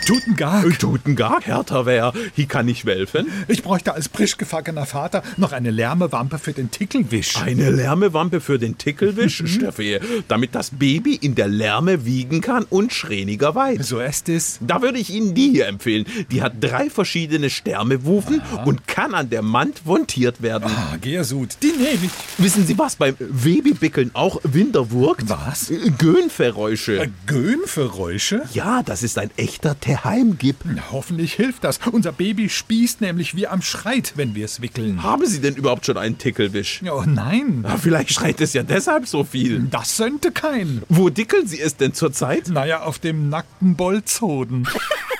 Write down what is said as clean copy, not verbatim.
Tuten gar, Hertha wär. Hier kann ich helfen. Ich bräuchte als frisch gefackener Vater noch eine Lärmewampe für den Tickelwisch. Eine Lärmewampe für den Tickelwisch, Steffi, damit das Baby in der Lärme wiegen kann und schränigerweise. So ist es. Da würde ich Ihnen die hier empfehlen. Die hat 3 verschiedene Stärmewufen und kann an der Mand montiert werden. Gersud, die nehme ich. Wissen Sie, was beim Babybickeln auch Winter wirkt? Was? Göhnverräusche. Göhnverräusche? Ja, das ist ein echter Geheimgip. Hoffentlich hilft das. Unser Baby spießt nämlich wie am Schreit, wenn wir es wickeln. Haben Sie denn überhaupt schon einen Tickelwisch? Oh nein. Vielleicht schreit es ja deshalb so viel. Das könnte kein. Wo dickeln Sie es denn zurzeit? Naja, auf dem nackten Bolzhoden.